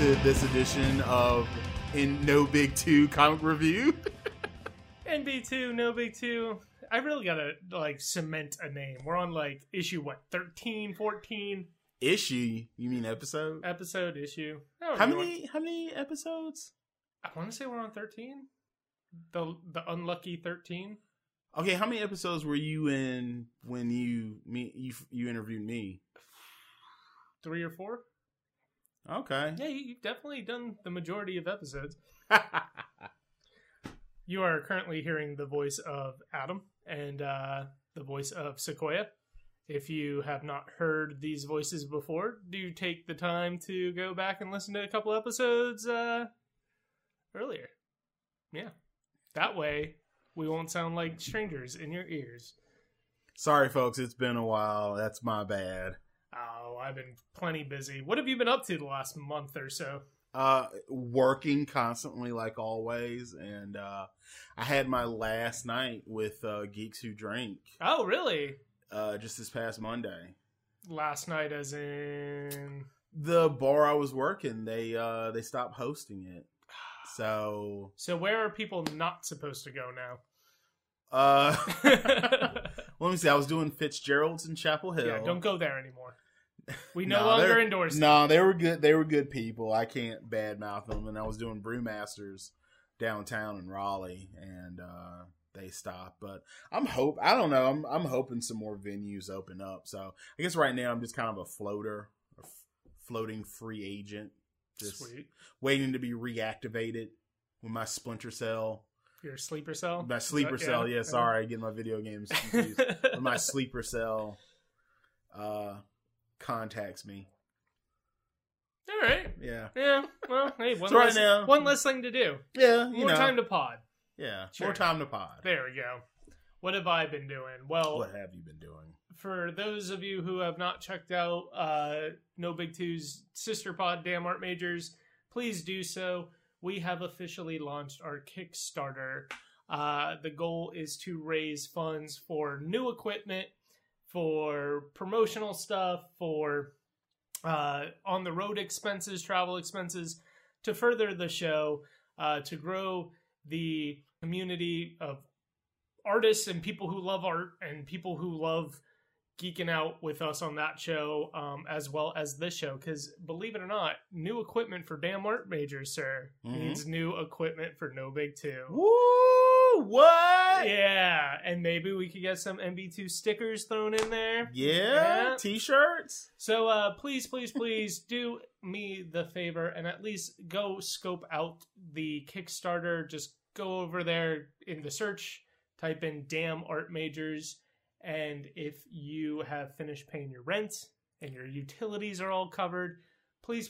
to this edition of In No Big 2 Comic Review. NB2, No Big 2. I really gotta, cement a name. We're on, issue, 13, 14? Issue? You mean episode? Episode, issue. How many episodes? I want to say we're on 13. The unlucky 13. Okay, how many episodes were you in when you interviewed me? 3 or 4? Okay. Yeah, you've definitely done the majority of episodes. You are currently hearing the voice of Adam and the voice of Sequoia. If you have not heard these voices before, do take the time to go back and listen to a couple episodes earlier. Yeah. That way, we won't sound like strangers in your ears. Sorry, folks. It's been a while. That's my bad. Oh, I've been plenty busy. What have you been up to the last month or so? Working constantly like always, and I had my last night with Geeks Who Drink. Oh, really? Just this past Monday. Last night as in... The bar I was working, they stopped hosting it. So where are people not supposed to go now? Let me see. I was doing Fitzgerald's in Chapel Hill. Yeah, don't go there anymore. We no longer endorse them. No, they were good. They were good people. I can't badmouth them. And I was doing Brewmasters downtown in Raleigh, and they stopped. But I don't know. I'm hoping some more venues open up. So I guess right now I'm just kind of a floating free agent, just Sweet. Waiting to be reactivated with my Splinter Cell. Your sleeper cell? My sleeper cell. Yeah, sorry, getting my video games confused. With my sleeper cell contacts me. All right. Yeah. Yeah. Well, hey, one less thing to do. Yeah. More time to pod. Yeah. Sure. More time to pod. There we go. What have I been doing? Well, what have you been doing? For those of you who have not checked out No Big Two's sister pod, Damn Art Majors, please do so. We have officially launched our Kickstarter. The goal is to raise funds for new equipment, for promotional stuff, for on-the-road expenses, travel expenses, to further the show, to grow the community of artists and people who love art and people who love geeking out with us on that show, as well as this show. Because believe it or not, new equipment for Damn Art Majors, sir, means new equipment for No Big 2. Woo! What? Yeah, and maybe we could get some MB2 stickers thrown in there. Yeah. T-shirts. So please do me the favor and at least go scope out the Kickstarter. Just go over there in the search, type in Damn Art Majors. And if you have finished paying your rent and your utilities are all covered, please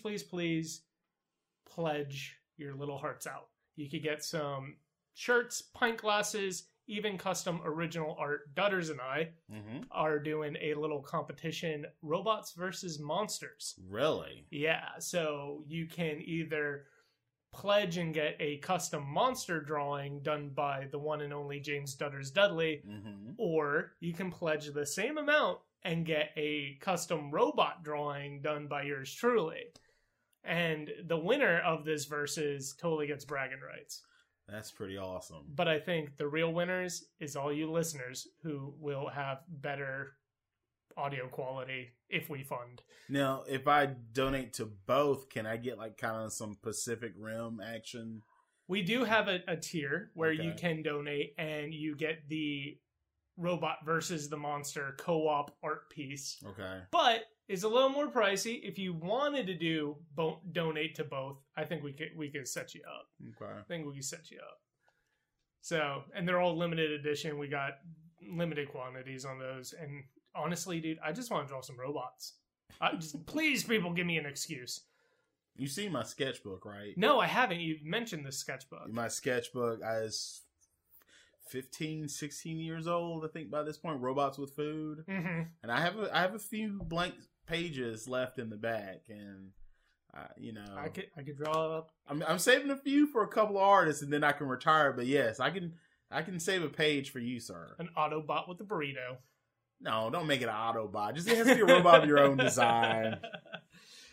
pledge your little hearts out. You could get some shirts, pint glasses, even custom original art. Dutters and I are doing a little competition, Robots versus Monsters. Really? Yeah, so you can either pledge and get a custom monster drawing done by the one and only James Dutters Dudley, or you can pledge the same amount and get a custom robot drawing done by yours truly. And the winner of this versus totally gets bragging rights. That's pretty awesome. But I think the real winners is all you listeners who will have better audio quality if we fund. Now, if I donate to both, can I get kind of some Pacific Rim action? We do have a tier where you can donate and you get the Robot versus the Monster co-op art piece. Okay. But it's a little more pricey. If you wanted to donate to both, I think we could set you up. Okay. I think we can set you up. So, and they're all limited edition. We got limited quantities on those. And honestly, dude, I just want to draw some robots. Please, people, give me an excuse. You see my sketchbook, right? No, I haven't. You mentioned the sketchbook. My sketchbook, I was 15, 16 years old, I think, by this point. Robots with Food. Mm-hmm. And I have a few blank pages left in the back, and I could draw up. I'm saving a few for a couple of artists, and then I can retire. But yes, I can save a page for you, sir. An Autobot with a burrito. No, don't make it an Autobot. Just it has to be a robot of your own design.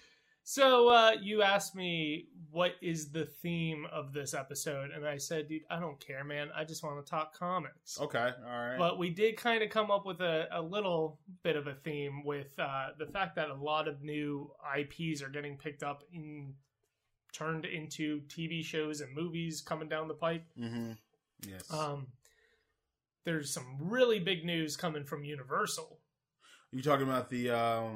So you asked me what is the theme of this episode, and I said, dude, I don't care, man. I just want to talk comics. Okay, all right. But we did kind of come up with a little bit of a theme with the fact that a lot of new IPs are getting picked up and turned into TV shows and movies coming down the pike. Mm-hmm. Yes. There's some really big news coming from Universal. You talking about the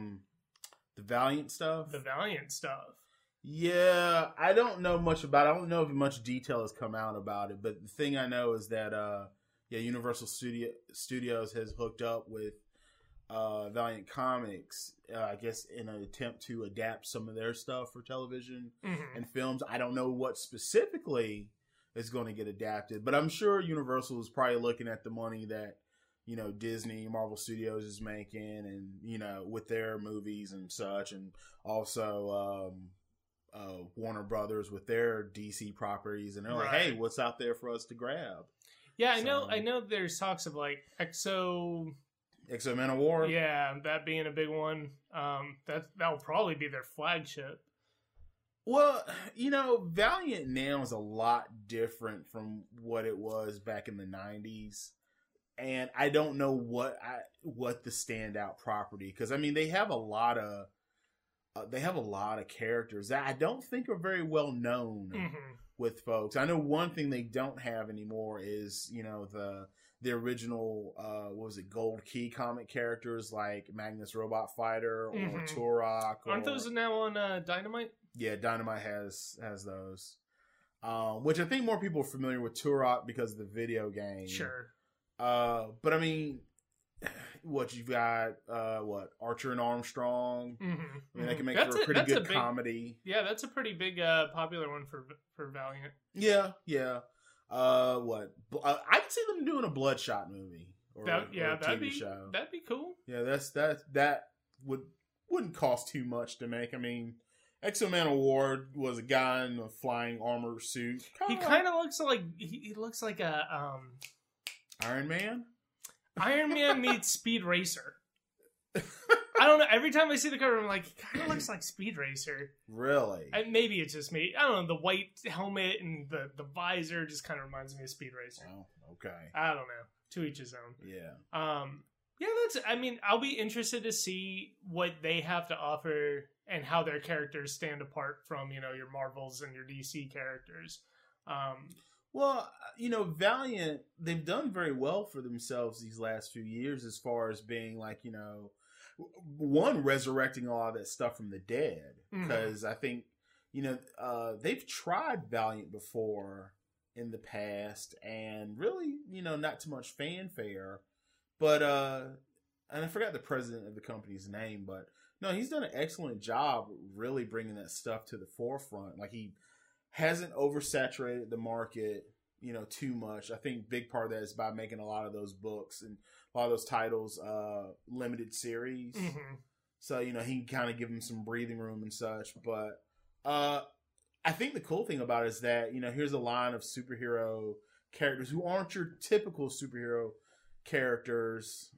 Valiant stuff? The Valiant stuff. Yeah, I don't know much about it. I don't know if much detail has come out about it, but the thing I know is that Universal Studios has hooked up with Valiant Comics, I guess in an attempt to adapt some of their stuff for television and films. I don't know what specifically is going to get adapted, but I'm sure Universal is probably looking at the money that Disney, Marvel Studios is making, and with their movies and such, and also Warner Brothers with their DC properties, and they're like, hey, what's out there for us to grab? Yeah, I know there's talks of like X-O Manowar. Yeah, that being a big one. That'll probably be their flagship. Well, Valiant now is a lot different from what it was back in the 90s. And I don't know what the standout property, because I mean they have a lot of characters that I don't think are very well known with folks. I know one thing they don't have anymore is the original Gold Key comic characters like Magnus Robot Fighter or Turok. Aren't those now on Dynamite? Yeah, Dynamite has those. Which I think more people are familiar with Turok because of the video game. Sure. But I mean, what you've got, Archer and Armstrong. I mean, that can make for a pretty good comedy. Yeah, that's a pretty big, popular one for Valiant. Yeah. I could see them doing a Bloodshot movie or a TV show. That'd be cool. Yeah, that wouldn't cost too much to make. I mean, X-O Manowar was a guy in a flying armor suit. He kind of looks like he looks like a Iron Man? Iron Man meets Speed Racer. I don't know. Every time I see the cover, I'm like, he kind of looks like Speed Racer. Really? Maybe it's just me. I don't know. The white helmet and the visor just kind of reminds me of Speed Racer. Oh, okay. I don't know. To each his own. Yeah. I'll be interested to see what they have to offer and how their characters stand apart from, your Marvels and your DC characters. Well, Valiant, they've done very well for themselves these last few years as far as being like, one, resurrecting a lot of that stuff from the dead. Because I think, they've tried Valiant before in the past and really, not too much fanfare. But, and I forgot the president of the company's name, but no, he's done an excellent job really bringing that stuff to the forefront. Like he hasn't oversaturated the market, too much. I think big part of that is by making a lot of those books and a lot of those titles limited series. So, he can kind of give them some breathing room and such. But I think the cool thing about it is that, here's a line of superhero characters who aren't your typical superhero characters.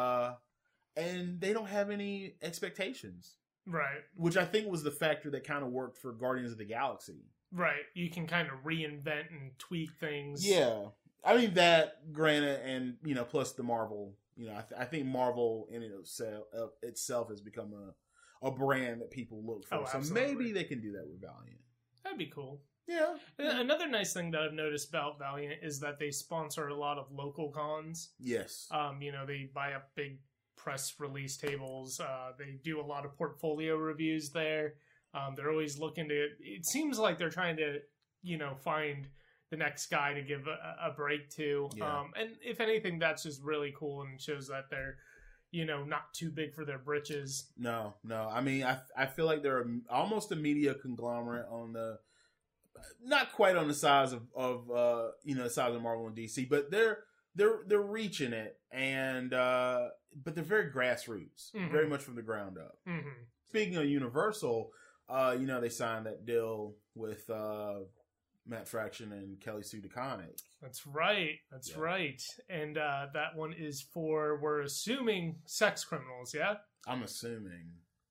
And they don't have any expectations. Right. Which I think was the factor that kind of worked for Guardians of the Galaxy. Right. You can kind of reinvent and tweak things. Yeah. I mean, that, granted, and, plus the Marvel, I think Marvel in itself has become a brand that people look for. So maybe they can do that with Valiant. That'd be cool. Yeah. Another nice thing that I've noticed about Valiant is that they sponsor a lot of local cons. Yes. They buy up big press release tables. They do a lot of portfolio reviews there. They're always looking to, it seems like they're trying to, find the next guy to give a break to. Yeah. And if anything, that's just really cool and shows that they're, not too big for their britches. No. I mean, I feel like they're almost a media conglomerate on the, not quite on the size of the size of Marvel and DC, but they're reaching it, and but they're very grassroots, very much from the ground up. Speaking of Universal, they signed that deal with Matt Fraction and Kelly Sue DeConnick. That's right. That's right. And that one is for, we're assuming, sex criminals, yeah? I'm assuming.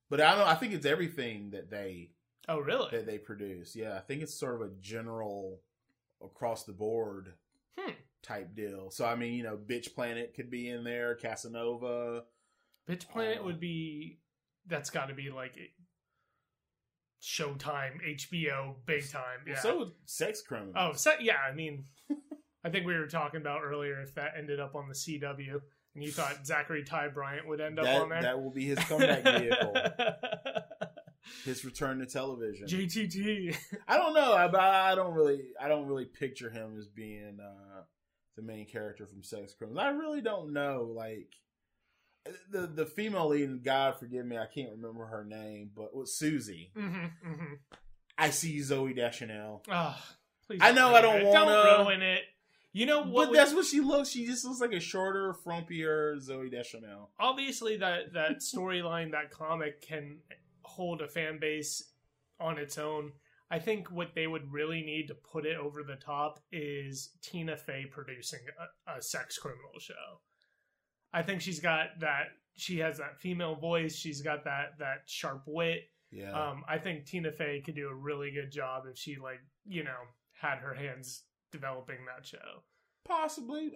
But I think it's everything that they Oh, really? that they produce. Yeah, I think it's sort of a general across the board type deal. So I mean, Bitch Planet could be in there, Casanova. Bitch Planet would be. That's got to be like Showtime, HBO, big time. Yeah. So would Sex Criminals. Oh, yeah. I mean, I think we were talking about earlier if that ended up on the CW, and you thought Zachary Ty Bryant would end up on there. That will be his comeback vehicle. His return to television. JTT. I don't know. I don't really picture him as being the main character from Sex Criminals. I really don't know. Like the female lead, and God forgive me, I can't remember her name, but was Susie. Mm-hmm, mm-hmm. I see Zooey Deschanel. Oh, please! I know I don't want to Don't ruin it. You know what? But that's what she looks. She just looks like a shorter, frumpier Zooey Deschanel. Obviously, that storyline, that comic can hold a fan base on its own. I think what they would really need to put it over the top is Tina Fey producing a sex criminal show. I think she's got that. She has that female voice. She's got that sharp wit. Yeah. I think Tina Fey could do a really good job if she had her hands developing that show. Possibly.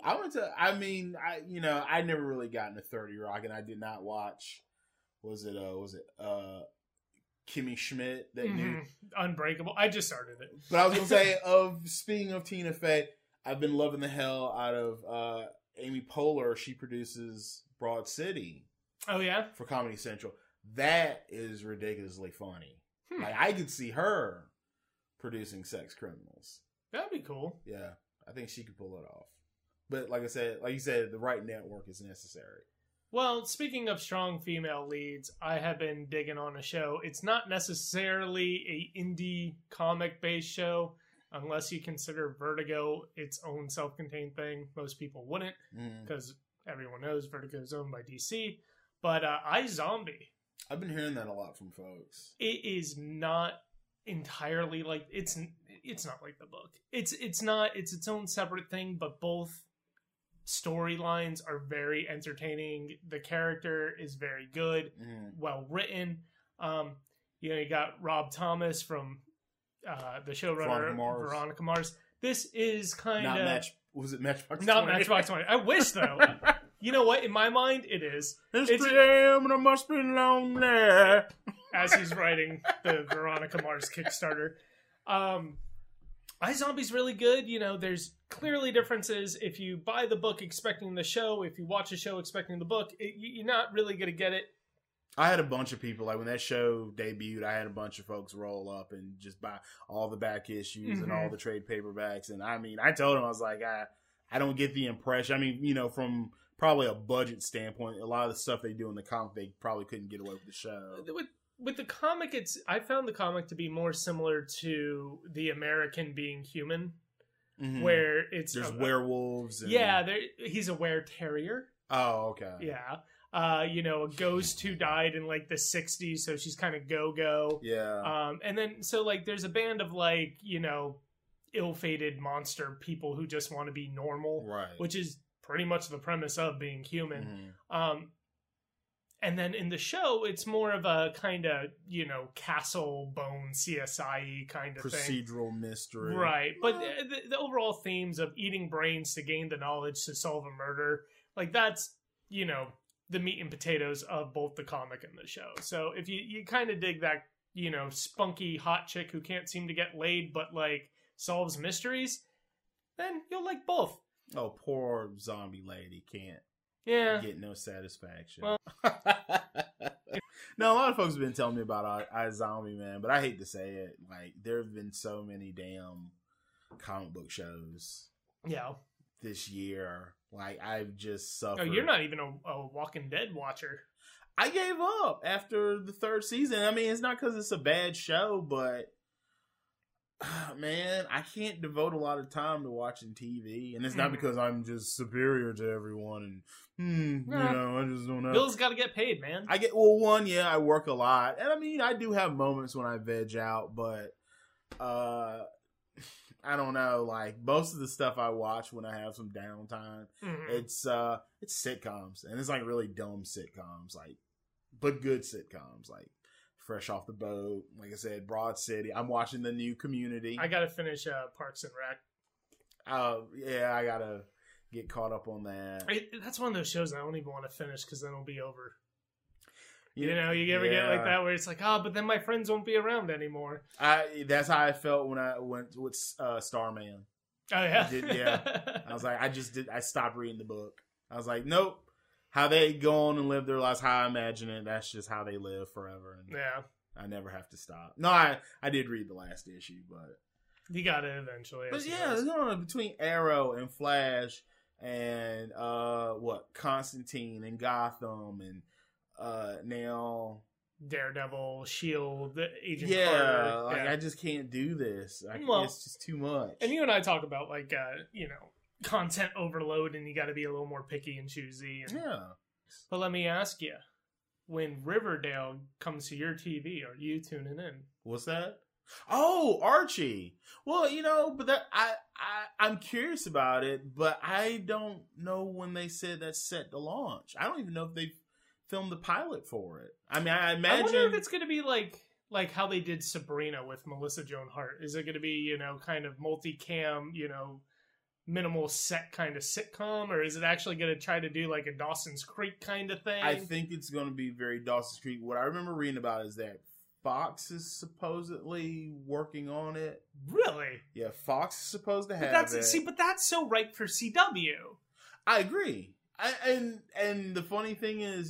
I never really got into 30 Rock, and I did not watch. Was it Kimmy Schmidt that new Unbreakable? I just started it. But I was gonna say, speaking of Tina Fey, I've been loving the hell out of Amy Poehler. She produces Broad City. Oh yeah, for Comedy Central. That is ridiculously funny. Like I could see her producing Sex Criminals. That'd be cool. Yeah, I think she could pull it off. But like you said, the right network is necessary. Well, speaking of strong female leads, I have been digging on a show. It's not necessarily a indie comic-based show, unless you consider Vertigo its own self-contained thing. Most people wouldn't, because everyone knows Vertigo is owned by DC. But iZombie. I've been hearing that a lot from folks. It is not entirely like it's not like the book. It's its own separate thing, but both storylines are very entertaining. The character is very good, well written. You got Rob Thomas from the showrunner Veronica Mars. This is kind of was it Matchbox 20? Not Matchbox 20. I wish though. You know what? In my mind, it is. It's 3 a.m. and I must be lonely. As he's writing the Veronica Mars Kickstarter. iZombie's really good. There's clearly differences. If you buy the book expecting the show, if you watch the show expecting the book, you're not really going to get it. I had a bunch of people, like when that show debuted, I had a bunch of folks roll up and just buy all the back issues and all the trade paperbacks. And I mean, I told them, I was like, I don't get the impression. I mean, from probably a budget standpoint, a lot of the stuff they do in the comic, they probably couldn't get away with the show. With the comic, I found the comic to be more similar to The American Being Human, where there's werewolves. He's a were-terrier. Oh, okay. Yeah. A ghost who died in like the 60s, so she's kind of go-go. Yeah. And then, so like, there's a band of like, ill-fated monster people who just want to be normal. Right. Which is pretty much the premise of Being Human. And then in the show, it's more of a kind of, castle bone CSI kind of procedural mystery. Right. But the overall themes of eating brains to gain the knowledge to solve a murder, like that's, the meat and potatoes of both the comic and the show. So if you kind of dig that, spunky hot chick who can't seem to get laid but like solves mysteries, then you'll like both. Oh, poor zombie lady can't get no satisfaction. Well, no, a lot of folks have been telling me about iZombie, man, but I hate to say it. Like, there have been so many damn comic book shows. Yeah. This year. Like, I've just suffered. Oh, you're not even a Walking Dead watcher. I gave up after the 3rd season. I mean, it's not because it's a bad show, but man, I can't devote a lot of time to watching TV, and it's not because I'm just superior to everyone. And I just don't know. Bill's got to get paid, man. I work a lot, and I mean, I do have moments when I veg out, but I don't know. Like, most of the stuff I watch when I have some downtime, it's sitcoms, and it's like really dumb sitcoms, like, but good sitcoms, like fresh off the boat. Like I said, Broad City. I'm watching the new Community. I gotta finish Parks and Rec. Yeah, I gotta get caught up on that. That's one of those shows I don't even want to finish because then it'll be over. You know, you ever get like that where it's like, but then my friends won't be around anymore. That's how I felt when I went with Starman. Oh yeah, I was like, I stopped reading the book. I was like, nope. How they go on and live their lives, how I imagine it, that's just how they live forever. And yeah. I never have to stop. No, I did read the last issue, but you got it eventually. But yeah, between Arrow and Flash and Constantine and Gotham and now Daredevil, Shield, Agent Carter. Like I just can't do this. It's just too much. And you and I talk about content overload, and you got to be a little more picky and choosy. But let me ask you, when Riverdale comes to your TV, are you tuning in? What's that? Oh, Archie. Well, but that I'm curious about it, but I don't know when they said that's set to launch. I don't even know if they've filmed the pilot for it. I mean, I imagine. I wonder if it's going to be like how they did Sabrina with Melissa Joan Hart. Is it going to be kind of multicam, minimal set kind of sitcom, or is it actually going to try to do like a Dawson's Creek kind of thing? I think it's going to be very Dawson's Creek. What I remember reading about is that Fox is supposedly working on it. Really? Yeah, Fox is supposed to have it. But that's so right for CW. I agree. And the funny thing is,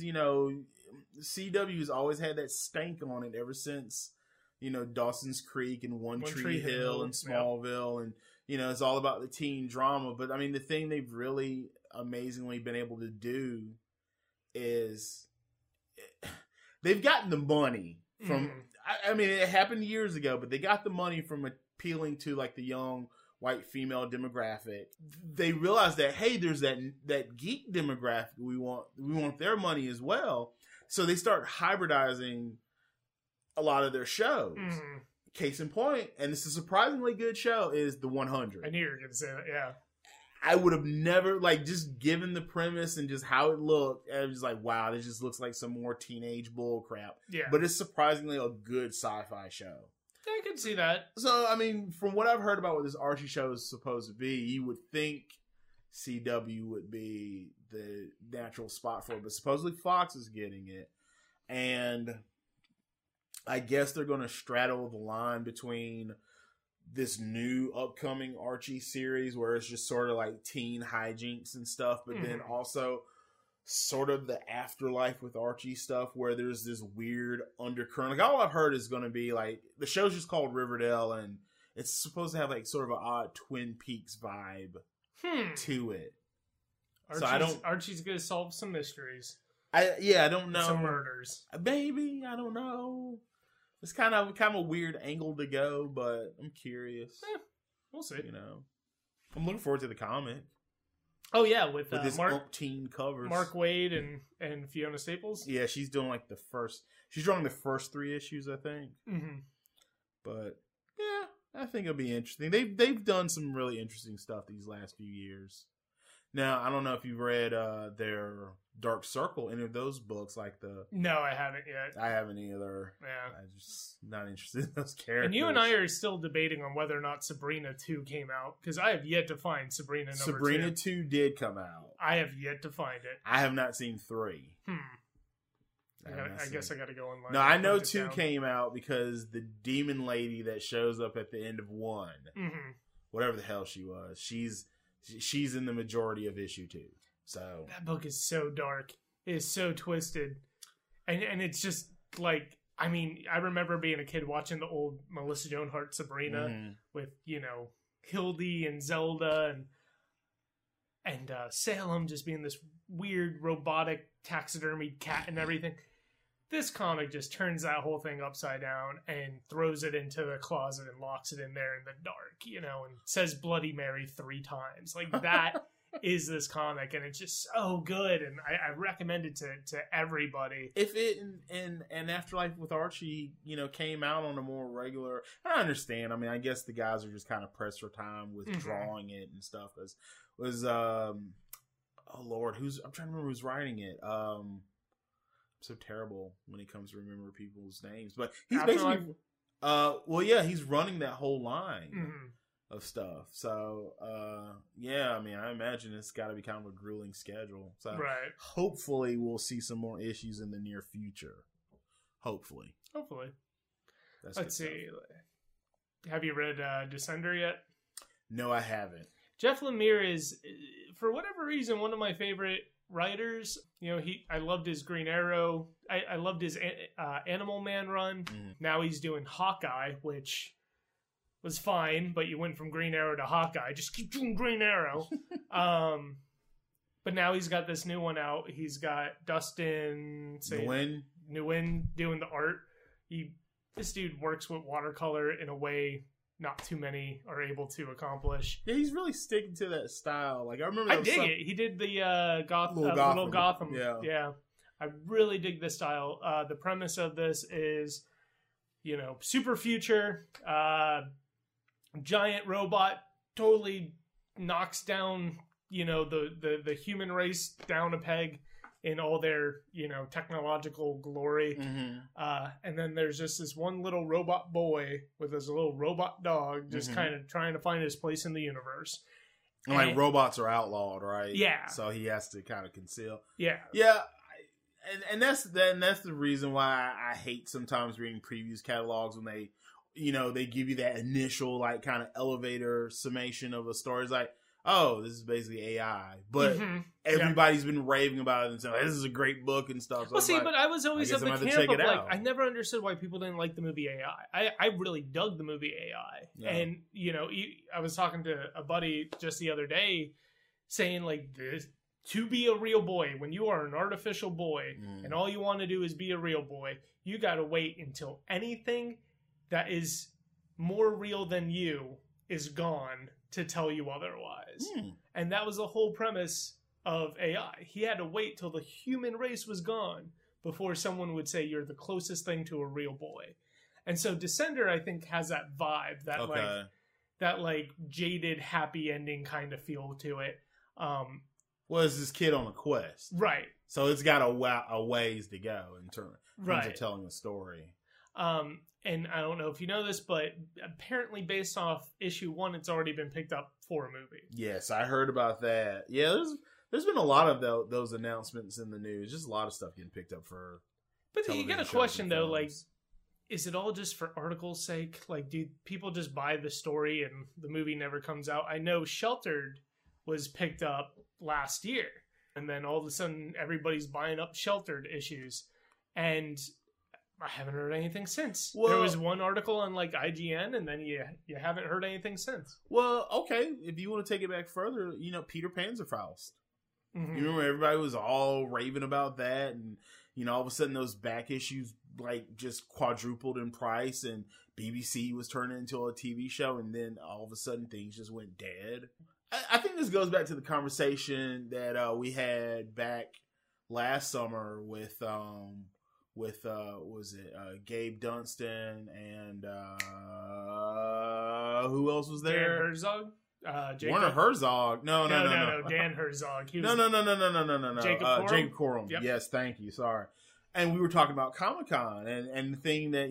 CW has always had that stank on it ever since, Dawson's Creek and One Tree Hill and Smallville. Yep. And, it's all about the teen drama. But, I mean, the thing they've really amazingly been able to do is they've gotten the money from, I mean, it happened years ago, but they got the money from appealing to, like, the young white female demographic. They realized that, hey, there's that geek demographic we want their money as well. So they start hybridizing a lot of their shows. Mm-hmm. Case in point, and this is a surprisingly good show, is The 100. I knew you were going to say that, yeah. I would have never, just given the premise and just how it looked, I was just like, wow, this just looks like some more teenage bull crap. Yeah. But it's surprisingly a good sci-fi show. I can see that. So, I mean, from what I've heard about what this Archie show is supposed to be, you would think CW would be the natural spot for it. But supposedly Fox is getting it. And I guess they're going to straddle the line between this new upcoming Archie series where it's just sort of like teen hijinks and stuff. But then also sort of the afterlife with Archie stuff where there's this weird undercurrent. Like all I've heard is going to be like the show's just called Riverdale and it's supposed to have like sort of an odd Twin Peaks vibe to it. Archie's going to solve some mysteries. I don't know. Some murders. Maybe, I don't know. It's kind of a weird angle to go, but I'm curious. We'll see. I'm looking forward to the comic. Oh yeah, with this umpteen covers. Mark Waid and Fiona Staples. Yeah, she's doing like she's drawing the first 3 issues, I think. Mm-hmm. But yeah, I think it'll be interesting. They've done some really interesting stuff these last few years. Now, I don't know if you've read their Dark Circle, any of those books, No, I haven't yet. I haven't either. Yeah. I'm just not interested in those characters. And you and I are still debating on whether or not Sabrina 2 came out, because I have yet to find Sabrina number 2. Sabrina 2 did come out. I have yet to find it. I have not seen 3. I guess I got to go online. No, I know 2 came out because the demon lady that shows up at the end of 1, whatever the hell she was, she's in the majority of issue 2. So that book is so dark. It is so twisted. And it's just like, I mean, I remember being a kid watching the old Melissa Joan Hart Sabrina with, Hildy and Zelda and Salem just being this weird robotic taxidermied cat and everything. This comic just turns that whole thing upside down and throws it into the closet and locks it in there in the dark, and says Bloody Mary 3 times. Like that is this comic, and it's just so good, and I recommend it to everybody. If it and Afterlife with Archie, came out on a more regular, I understand. I mean, I guess the guys are just kind of pressed for time with drawing it and stuff. Oh Lord, I'm trying to remember who's writing it. so terrible when it comes to remember people's names. But he's Afterlife? basically, he's running that whole line Mhm. of stuff. So, I mean, I imagine it's got to be kind of a grueling schedule. So, Right. hopefully, we'll see some more issues in the near future. Hopefully. Let's good see. stuff. Have you read Descender yet? No, I haven't. Jeff Lemire is, for whatever reason, one of my favorite writers. You know, I loved his Green Arrow. I loved his Animal Man run. Mhm. Now he's doing Hawkeye, which was fine, but you went from Green Arrow to Hawkeye. Just keep doing Green Arrow. But now he's got this new one out. He's got Dustin Nguyen doing the art. This dude works with watercolor in a way not too many are able to accomplish. Yeah, he's really sticking to that style. Like I remember, I dig it. He did the Little Gotham. Yeah. I really dig this style. The premise of this is, super future, giant robot totally knocks down, the human race down a peg in all their, technological glory. Mm-hmm. And then there's just this one little robot boy with this little robot dog just kind of trying to find his place in the universe. And like robots are outlawed, right? Yeah. So he has to kind of conceal. Yeah. Yeah. And that's the reason why I hate sometimes reading previews catalogs when they, they give you that initial like kind of elevator summation of a story. It's like, oh, this is basically AI, but everybody's been raving about it and saying, this is a great book and stuff. So but I was always of the camp of like, I never understood why people didn't like the movie AI. I really dug the movie AI. Yeah. And, I was talking to a buddy just the other day saying like this, to be a real boy, when you are an artificial boy and all you want to do is be a real boy, you got to wait until anything that is more real than you is gone to tell you otherwise. And that was the whole premise of AI. He had to wait till the human race was gone before someone would say you're the closest thing to a real boy. And so Descender, I think, has that vibe, that jaded, happy ending kind of feel to it. Well, it's this kid on a quest. Right. So it's got a ways to go in terms of telling a story. And I don't know if you know this, but apparently based off issue 1, it's already been picked up for a movie. Yes, I heard about that. Yeah, there's been a lot of those announcements in the news. Just a lot of stuff getting picked up for. But you get a question though, like, is it all just for article's sake? Like, do people just buy the story and the movie never comes out? I know Sheltered was picked up last year, and then all of a sudden everybody's buying up Sheltered issues, and I haven't heard anything since. Well, there was one article on like IGN, and then you haven't heard anything since. Well, okay, if you want to take it back further, Peter Panzerfaust. Mm-hmm. You remember everybody was all raving about that, and all of a sudden those back issues like just quadrupled in price, and BBC was turning into a TV show, and then all of a sudden things just went dead. I think this goes back to the conversation that we had back last summer with Gabe Dunstan and who else was there? Dan Herzog? Werner Herzog. No. Dan Herzog. No. Jacob Corum. Yep. Yes, thank you. Sorry. And we were talking about Comic-Con, and the thing that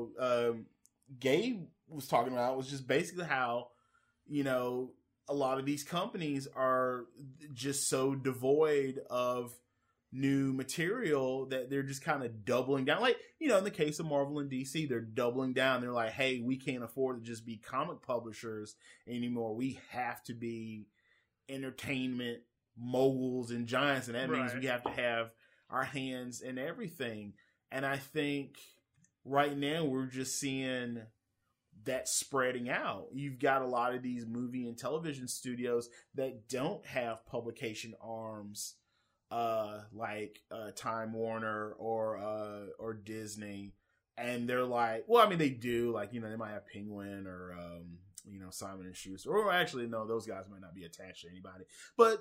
Gabe was talking about was just basically how a lot of these companies are just so devoid of new material that they're just kind of doubling down. Like, in the case of Marvel and DC, they're doubling down. They're like, hey, we can't afford to just be comic publishers anymore. We have to be entertainment moguls and giants, and that means we have to have our hands in everything. And I think right now we're just seeing that spreading out. You've got a lot of these movie and television studios that don't have publication arms like Time Warner or Disney, and they're like, well, I mean, they do, like, they might have Penguin or Simon and Schuster, or actually no, those guys might not be attached to anybody, but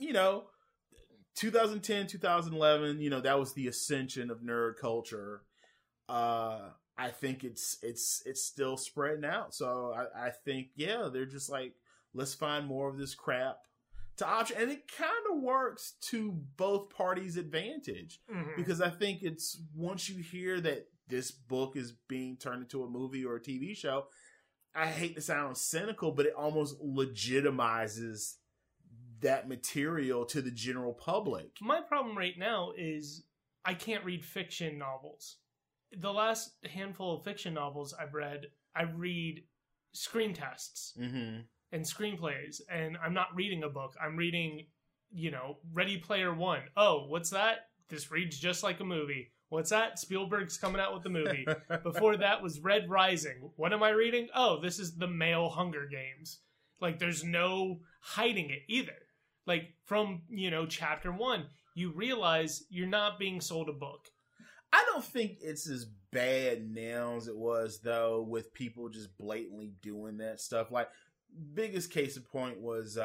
2010, 2011, that was the ascension of nerd culture. I think it's still spreading out. So I think, they're just like, let's find more of this crap to option, and it kind of works to both parties' advantage because I think it's once you hear that this book is being turned into a movie or a TV show, I hate to sound cynical, but it almost legitimizes that material to the general public. My problem right now is I can't read fiction novels. The last handful of fiction novels I've read, I read screen tests and screenplays, and I'm not reading a book. I'm reading, Ready Player One. Oh, what's that? This reads just like a movie. What's that? Spielberg's coming out with the movie. Before that was Red Rising. What am I reading? Oh, this is the male Hunger Games. Like, there's no hiding it either. Like, from, chapter 1, you realize you're not being sold a book. I don't think it's as bad now as it was, though, with people just blatantly doing that stuff. Like, biggest case in point was,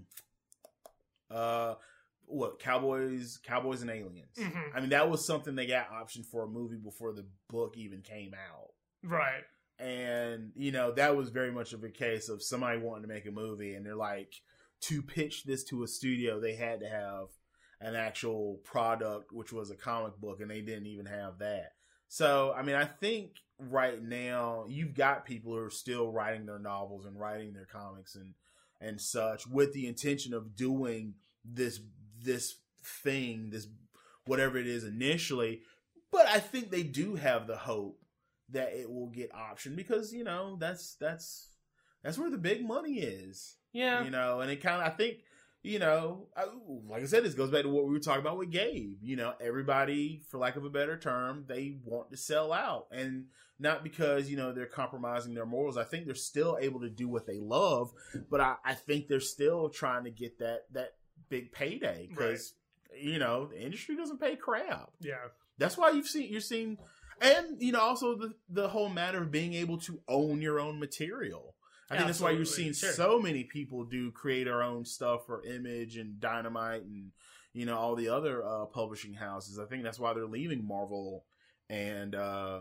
Cowboys and Aliens. I mean, that was something they got optioned for a movie before the book even came out. Right. And, that was very much of a case of somebody wanting to make a movie, and they're like, to pitch this to a studio, they had to have an actual product, which was a comic book, and they didn't even have that. So, I mean, I think right now you've got people who are still writing their novels and writing their comics and such with the intention of doing this thing, this whatever it is initially. But I think they do have the hope that it will get optioned because, that's where the big money is. Yeah. And it kind of, I think, like I said, this goes back to what we were talking about with Gabe. Everybody, for lack of a better term, they want to sell out. And not because, they're compromising their morals. I think they're still able to do what they love. But I think they're still trying to get that big payday. Because, the industry doesn't pay crap. Yeah. That's why you're seeing, and, also the whole matter of being able to own your own material. I think that's why you're seeing so many people create our own stuff for Image and Dynamite and, all the other publishing houses. I think that's why they're leaving Marvel and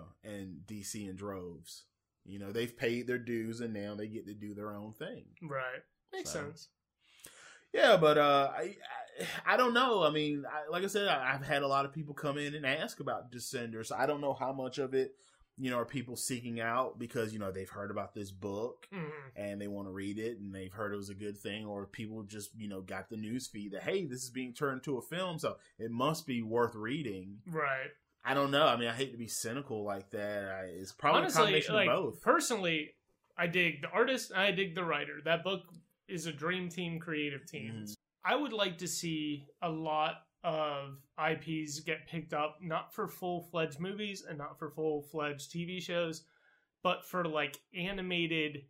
DC in droves. They've paid their dues and now they get to do their own thing. Right. Makes sense. Yeah, but I don't know. I mean, like I said, I've had a lot of people come in and ask about Descender, so I don't know how much of it are people seeking out because, they've heard about this book and they want to read it and they've heard it was a good thing, or people just, got the news feed that, hey, this is being turned into a film, so it must be worth reading. Right. I don't know. I mean, I hate to be cynical like that. It's probably honestly, a combination of both. Personally, I dig the artist and I dig the writer. That book is a dream team, creative teams. I would like to see a lot of IPs get picked up, not for full-fledged movies and not for full-fledged TV shows, but for like animated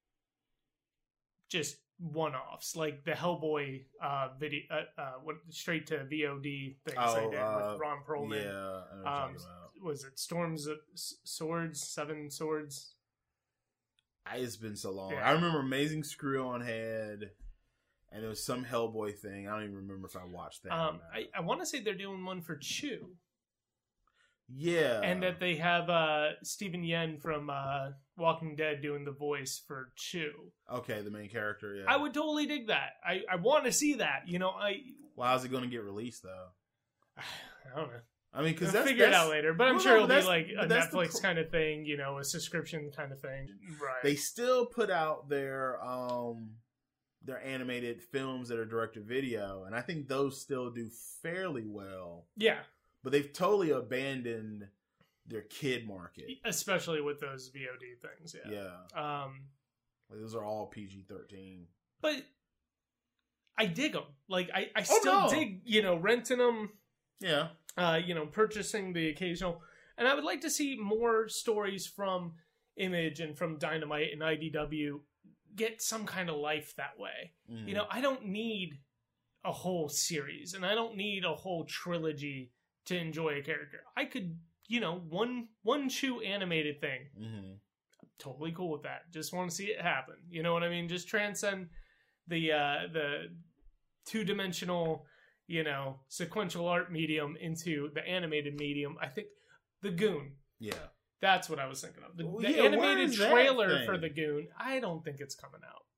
just one-offs, like the Hellboy video, straight to VOD things they did with Ron Perlman. Yeah, I know what you're talking about. Was it Storms of Swords, Seven Swords? It's been so long. Yeah. I remember Amazing Screw-On had, and it was some Hellboy thing. I don't even remember if I watched that. I want to say they're doing one for Chew. Yeah. And that they have Stephen Yen from Walking Dead doing the voice for Chew. Okay, the main character, yeah. I would totally dig that. I want to see that. Well, how's it going to get released, though? I don't know. I mean, because we'll that's... figure it out later. But I'm sure it'll be like a Netflix kind of thing, a subscription kind of thing. Right. They still put out their animated films that are direct-to-video, and I think those still do fairly well. Yeah. But they've totally abandoned their kid market. Especially with those VOD things, yeah. Yeah. Those are all PG-13. But I dig them. Like, I still dig, renting them. Yeah. Purchasing the occasional. And I would like to see more stories from Image and from Dynamite and IDW get some kind of life that way. I don't need a whole series and I don't need a whole trilogy to enjoy a character. I could, one Chew animated thing. I'm totally cool with that. Just want to see it happen. You know what I mean? Just transcend the two-dimensional, sequential art medium into the animated medium. I think the Goon. Yeah. That's what I was thinking of. The animated trailer for the Goon, I don't think it's coming out.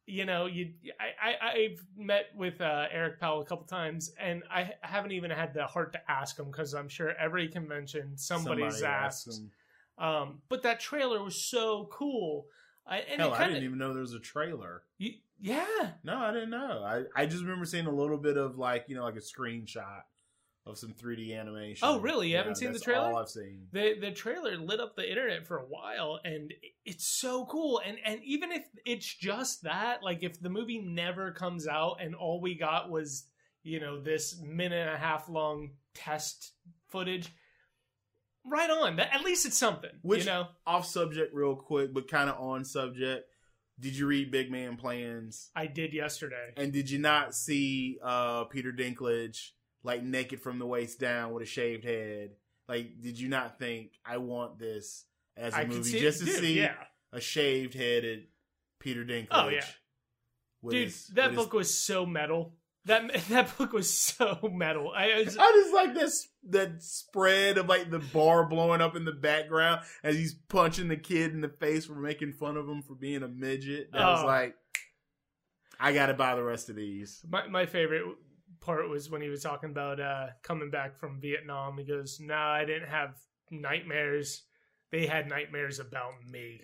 you know, I've met with Eric Powell a couple times, and I haven't even had the heart to ask him because I'm sure every convention somebody's asked. But that trailer was so cool. I didn't even know there was a trailer. Yeah. No, I didn't know. I just remember seeing a little bit of like a screenshot of some 3D animation. Oh, really? You haven't seen the trailer? All I've seen. The trailer lit up the internet for a while, and it's so cool. And even if it's just that, like if the movie never comes out and all we got was, this 1.5-minute long test footage, right on. At least it's something. Which, off subject real quick, but kind of on subject, did you read Big Man Plans? I did yesterday. And did you not see Peter Dinklage like naked from the waist down with a shaved head? Like, did you not think, I want this as a movie just to see a shaved headed Peter Dinklage? Oh yeah, dude, that book was so metal. That book was so metal. I just like that spread of like the bar blowing up in the background as he's punching the kid in the face for making fun of him for being a midget. That was like, I gotta buy the rest of these. My favorite part was when he was talking about coming back from Vietnam. He goes, "No, I didn't have nightmares. They had nightmares about me."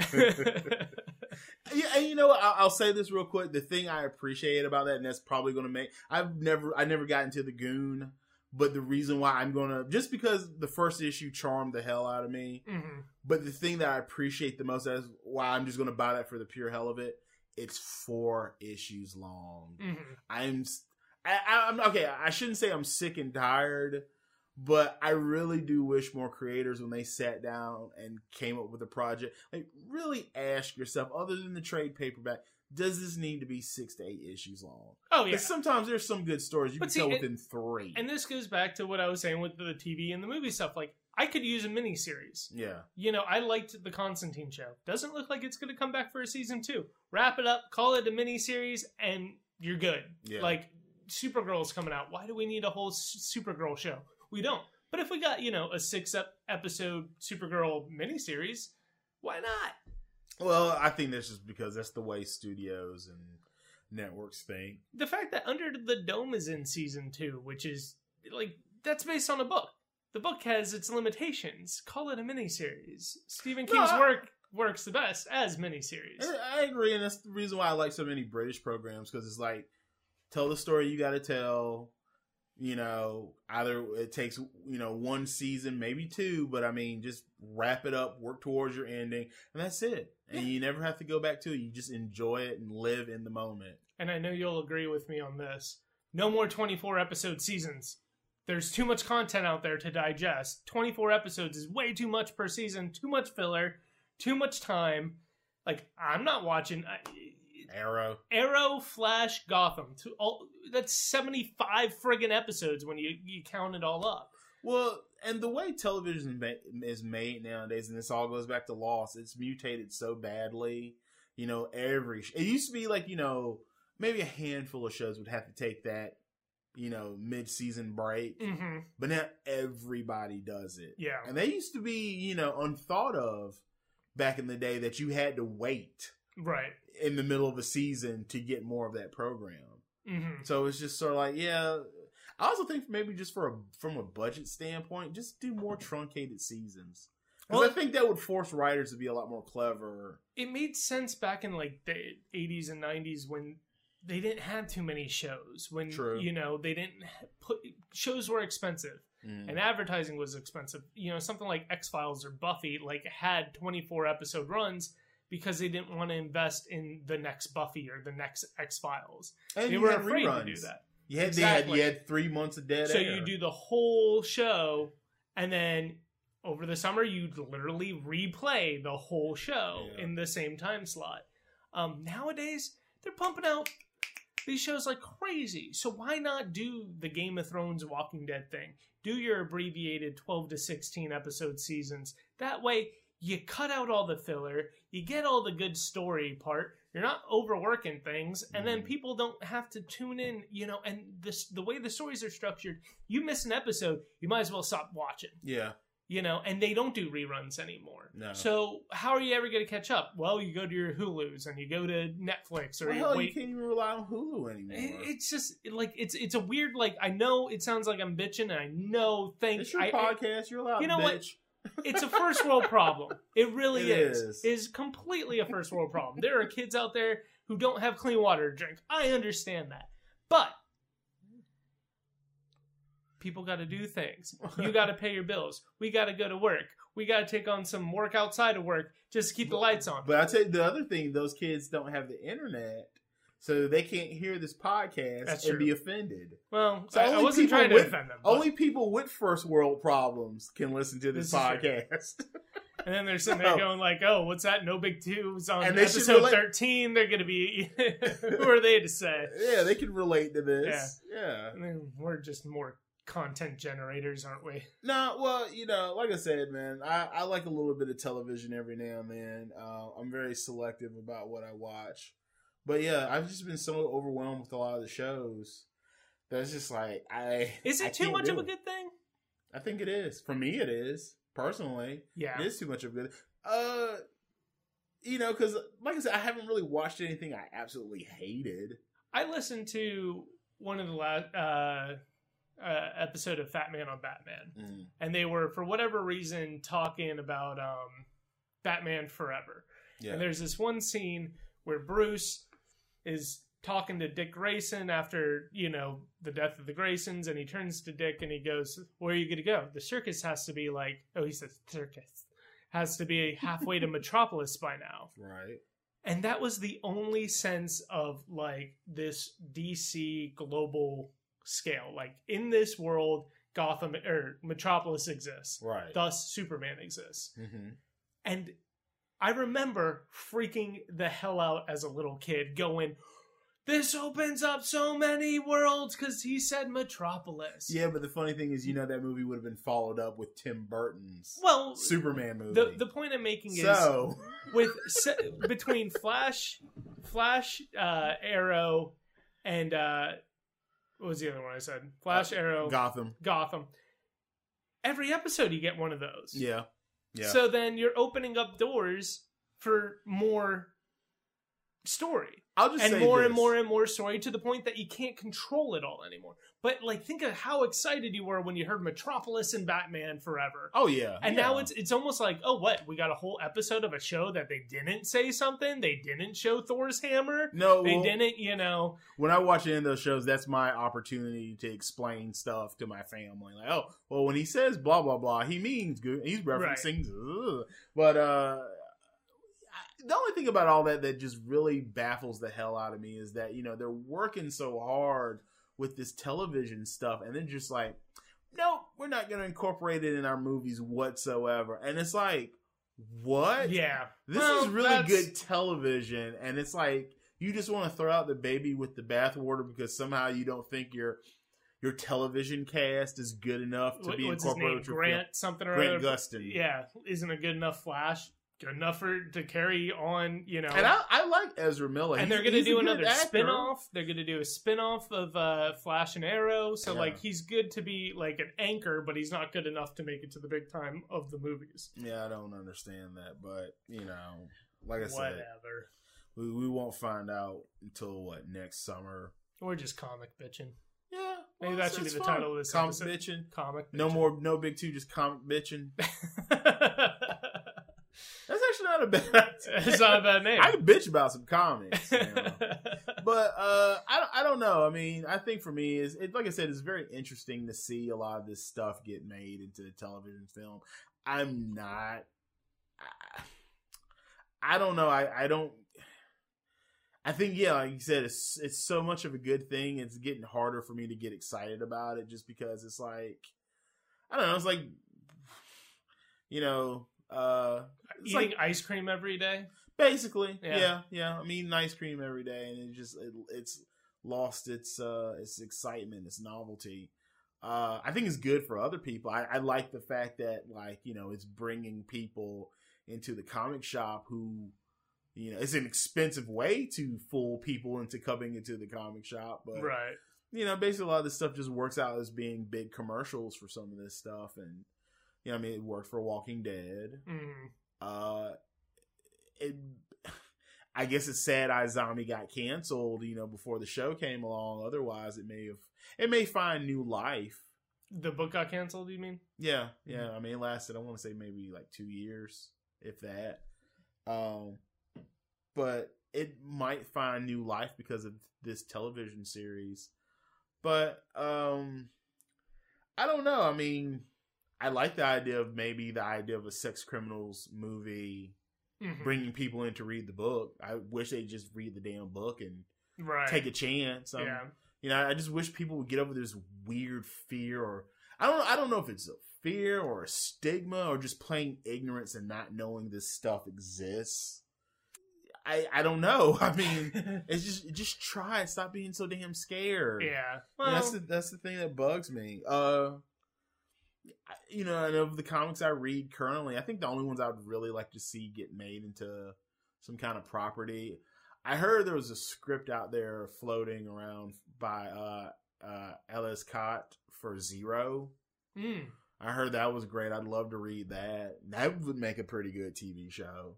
Yeah, and I'll say this real quick. The thing I appreciate about that, and that's probably going to make... I never got into the Goon, but the reason why I'm going to... Just because the first issue charmed the hell out of me, but the thing that I appreciate the most, is why I'm just going to buy that for the pure hell of it, it's 4 issues long. I'm okay, I shouldn't say I'm sick and tired, but I really do wish more creators, when they sat down and came up with a project, like really ask yourself, other than the trade paperback, does this need to be 6 to 8 issues long? Oh yeah. Sometimes there's some good stories you can tell within 3. And this goes back to what I was saying with the TV and the movie stuff. Like, I could use a miniseries. Yeah. I liked the Constantine show. Doesn't look like it's going to come back for a season 2. Wrap it up, call it a miniseries, and you're good. Yeah. Like, Supergirl's coming out. Why do we need a whole Supergirl show? We don't. But if we got, a 6-episode Supergirl miniseries, why not? Well, I think that's just because that's the way studios and networks think. The fact that Under the Dome is in season 2, which is, like, that's based on a book. The book has its limitations. Call it a miniseries. Stephen King's work works the best as miniseries. I agree, and that's the reason why I like so many British programs, because it's like, tell the story you got to tell. Either it takes, 1 season, maybe 2, but I mean, just wrap it up, work towards your ending, and that's it. And you never have to go back to it. You just enjoy it and live in the moment. And I know you'll agree with me on this. No more 24-episode seasons. There's too much content out there to digest. 24 episodes is way too much per season, too much filler, too much time. Like, I'm not watching... Arrow, Flash, Gotham. That's 75 friggin' episodes when you count it all up. Well, and the way television is made nowadays, and this all goes back to Lost, it's mutated so badly. It used to be like, maybe a handful of shows would have to take that, mid-season break. But now everybody does it. Yeah. And they used to be, unthought of back in the day, that you had to wait. Right. In the middle of a season to get more of that program. So it's just sort of like, I also think maybe just from a budget standpoint, just do more truncated seasons. Because I think that would force writers to be a lot more clever. It made sense back in like the 80s and 90s when they didn't have too many shows. When, they didn't shows were expensive. And advertising was expensive. Something like X-Files or Buffy had 24 episode runs, because they didn't want to invest in the next Buffy or the next X-Files. And they were afraid to do that. You had 3 months of dead air. So you do the whole show, and then over the summer, you'd literally replay the whole show in the same time slot. Nowadays, they're pumping out these shows like crazy. So why not do the Game of Thrones Walking Dead thing? Do your abbreviated 12 to 16 episode seasons. That way, you cut out all the filler, you get all the good story part, you're not overworking things, and then people don't have to tune in, and the way the stories are structured, you miss an episode, you might as well stop watching. Yeah. and they don't do reruns anymore. No. So how are you ever going to catch up? Well, you go to your Hulus and you go to Netflix, or you can't even rely on Hulu anymore. It's just like it's a weird, like, I know it sounds like I'm bitching, and I know it's your podcast. You're allowed. You know bitch. what? It's a first world problem. It really It is. It's completely a first world problem. There are kids out there who don't have clean water to drink. I understand that, but people got to do things. You got to pay your bills. We got to go to work. We got to take on some work outside of work just to keep the lights on. But I tell you the other thing: those kids don't have the internet, so they can't hear this podcast and be offended. Well, so I wasn't trying to offend them. Only people with first world problems can listen to this podcast. And then they're sitting there going like, "Oh, what's that? No Big Two's on episode 13." They're going to be. Who are they to say? Yeah, they can relate to this. Yeah. I mean, we're just more content generators, aren't we? No, well, like I said, man, I like a little bit of television every now and then. I'm very selective about what I watch. But yeah, I've just been so overwhelmed with a lot of the shows that it's just like Is it too much of a good thing? I think it is. For me, it is. Personally. Yeah. It is too much of a good because like I said, I haven't really watched anything I absolutely hated. I listened to one of the last episode of Fat Man on Batman, and they were, for whatever reason, talking about Batman Forever. Yeah. And there's this one scene where Bruce is talking to Dick Grayson after, the death of the Graysons, and he turns to Dick and he goes, "Where are you going to go? The circus has to be like," he says, "circus has to be halfway to Metropolis by now." Right. And that was the only sense of like this DC global scale. Like, in this world, Gotham or Metropolis exists. Right. Thus, Superman exists. Mm-hmm. And I remember freaking the hell out as a little kid going, "This opens up so many worlds," because he said Metropolis. Yeah, but the funny thing is, that movie would have been followed up with Tim Burton's Superman movie. The point I'm making is, between Flash, Arrow, and what was the other one I said? Flash, Arrow, Gotham. Every episode you get one of those. Yeah. Yeah. So then you're opening up doors for more story. I'll just say more this. and more and more story, to the point that you can't control it all anymore. But like, think of how excited you were when you heard Metropolis and Batman Forever. Oh yeah. And now it's almost like, oh, what? We got a whole episode of a show that they didn't say something. They didn't show Thor's hammer. No, they didn't. When I watch any of those shows, that's my opportunity to explain stuff to my family. Like, oh, well, when he says blah blah blah, he means good. He's referencing, right. But the only thing about all that just really baffles the hell out of me is that, they're working so hard with this television stuff, and then just like, no, we're not going to incorporate it in our movies whatsoever. And it's like, what? Yeah. This is really good television, and it's like, you just want to throw out the baby with the bathwater because somehow you don't think your television cast is good enough to be incorporated with your Grant something or Grant other. Gustin. Yeah. Isn't a good enough Flash. Good enough to carry on, And I like Ezra Miller. And they're going to do another spin-off. They're going to do a spin-off of Flash and Arrow. So, like, he's good to be, like, an anchor, but he's not good enough to make it to the big time of the movies. Yeah, I don't understand that. But, like I said, whatever. We won't find out until, next summer. We're just comic bitching. Yeah. Maybe that should be the title of this episode. Bitching. Comic bitching. No Big Two, just comic bitching. That's actually not a bad idea. It's not a bad name. I can bitch about some comics. But I don't know. I mean, I think for me, like I said, it's very interesting to see a lot of this stuff get made into television film. I'm not. I don't know. I don't. I think, like you said, it's so much of a good thing. It's getting harder for me to get excited about it, just because it's like, I don't know. It's like, it's eating ice cream every day. Basically, yeah. I'm eating ice cream every day, and it's lost its excitement, its novelty. I think it's good for other people. I like the fact that, it's bringing people into the comic shop who, it's an expensive way to fool people into coming into the comic shop, but right. Basically a lot of this stuff just works out as being big commercials for some of this stuff, and You know, I mean, it worked for Walking Dead. I guess it's sad iZombie got canceled, you know, before the show came along. Otherwise, it may find new life. The book got canceled, you mean? Yeah. I mean, it lasted, I want to say maybe like 2 years, if that. But it might find new life because of this television series. But I don't know. I mean, I like the idea of a sex criminals movie bringing people in to read the book. I wish they'd just read the damn book and take a chance. You know, I just wish people would get over this weird fear, or I don't know if it's a fear or a stigma or just plain ignorance and not knowing this stuff exists. I don't know. I mean, it's just try it. Stop being so damn scared. Yeah, well, that's the thing that bugs me. You know, and of the comics I read currently, I think the only ones I would really like to see get made into some kind of property. I heard there was a script out there floating around by L.S. Cott for Zero. I heard that was great. I'd love to read that. That would make a pretty good TV show.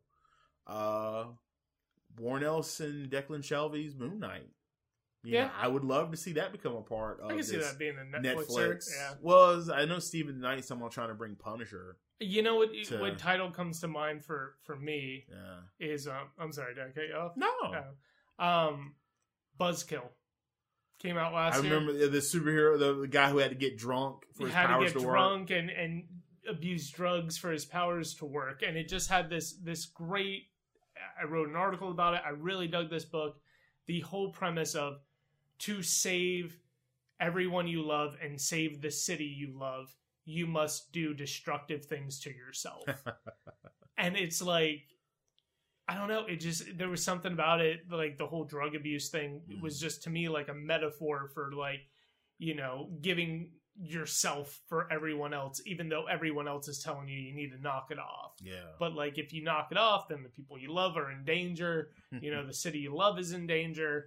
Warren Ellis and Declan Shelby's Moon Knight. Yeah, I would love to see that become a part of. I can see that being a Netflix. Yeah. Well, I know Stephen Knight's someone trying to bring Punisher. You know what title comes to mind for me is I'm sorry, did I cut you off? No. Buzzkill came out last year. I remember the superhero, the guy who had to get drunk for his powers to work. Had to get drunk and abuse drugs for his powers to work, and it just had this great. I wrote an article about it. I really dug this book. The whole premise of to save everyone you love and save the city you love, you must do destructive things to yourself. And it's like, I don't know, there was something about it, like the whole drug abuse thing was just to me like a metaphor for like, you know, giving yourself for everyone else, even though everyone else is telling you need to knock it off. Yeah. But like if you knock it off, then the people you love are in danger. You know, the city you love is in danger.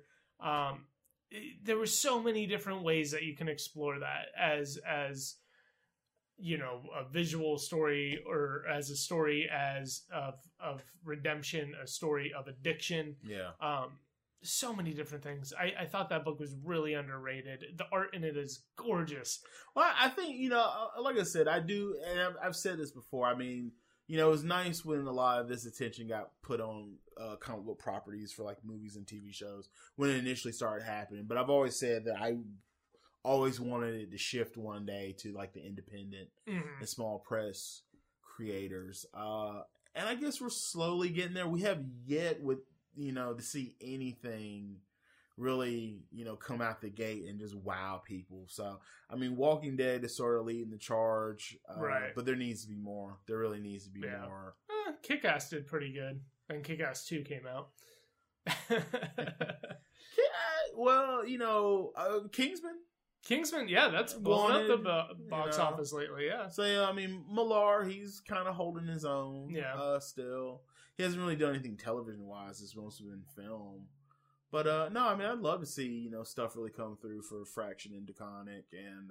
There were so many different ways that you can explore that as you know, a visual story, or as a story of redemption, a story of addiction. Yeah. So many different things. I thought that book was really underrated. The art in it is gorgeous. Well, I think, you know, like I said, I do, and I've said this before. I mean, you know, it was nice when a lot of this attention got put on comic book properties for like movies and TV shows when it initially started happening. But I've always said that I always wanted it to shift one day to like the independent and small press creators. And I guess we're slowly getting there. We have yet to see anything really, you know, come out the gate and just wow people. So, I mean, Walking Dead is sort of leading the charge. Right. But there needs to be more. There really needs to be more. Kick-Ass did pretty good. And Kick-Ass 2 came out. Well, you know, Kingsman, yeah, that's blown up the box office lately, yeah. So, yeah, I mean, Millar, he's kind of holding his own still. He hasn't really done anything television-wise. It's mostly been film. But, no, I mean, I'd love to see, you know, stuff really come through for Fraction and DeConnick and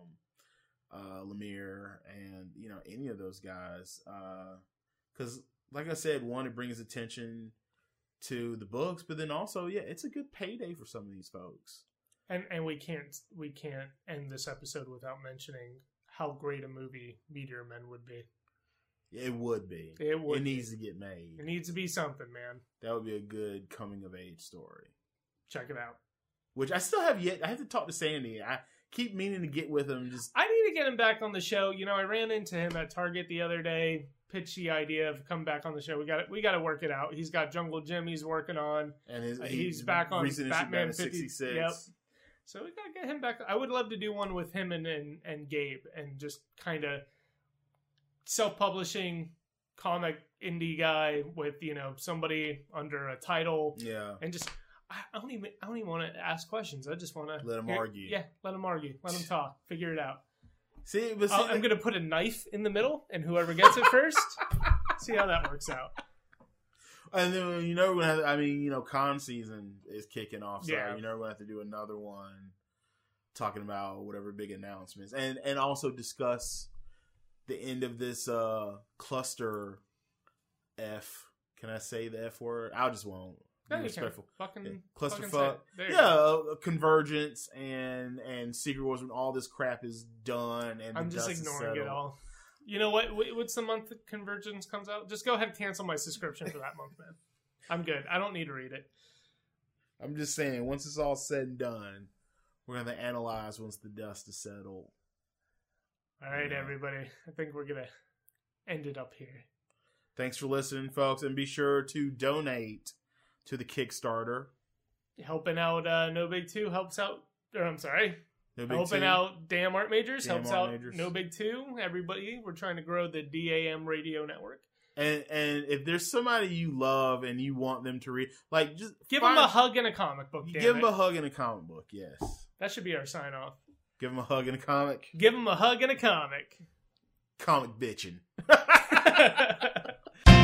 Lemire and, you know, any of those guys. Because, like I said, one, it brings attention to the books, but then also, yeah, it's a good payday for some of these folks. And we can't end this episode without mentioning how great a movie Meteor Men would be. It would be. It needs to get made. It needs to be something, man. That would be a good coming of age story. Check it out. Which I still have yet. I have to talk to Sandy. I keep meaning to get with him. I need to get him back on the show. You know, I ran into him at Target the other day. Pitched the idea of coming back on the show. We got to work it out. He's got Jungle Jim he's working on, and he's back on Batman 66. Yep. So we gotta get him back. I would love to do one with him and Gabe, and just kind of self-publishing comic indie guy with, you know, somebody under a title. Yeah. And just I don't even want to ask questions. I just want to let him argue. Yeah, let him argue. Let him talk. Figure it out. I'm gonna put a knife in the middle, and whoever gets it first, see how that works out. And then, you know, we're gonna have, I mean, you know, con season is kicking off, so you know, we're gonna have to do another one talking about whatever big announcements, and also discuss the end of this cluster F. Can I say the F word? I just won't. No, Respectful. Fucking Clusterfuck. Convergence and Secret Wars when all this crap is done and I'm just ignoring it all. You know what? What's the month that Convergence comes out? Just go ahead and cancel my subscription for that month, man. I'm good. I don't need to read it. I'm just saying, once it's all said and done, we're going to analyze once the dust is settled. All right, everybody. I think we're going to end it up here. Thanks for listening, folks, and be sure to donate to the Kickstarter. Helping out No Big 2 helps out, or I'm sorry, No Big helping 2. out Damn Art Majors Damn helps Art out Majors. No Big 2. Everybody, we're trying to grow the DAM radio network. And if there's somebody you love and you want them to read, like, just Give them a hug and a comic book. Give them a hug and a comic book, yes. That should be our sign off. Give them a hug and a comic. Give them a hug and a comic. Comic bitching.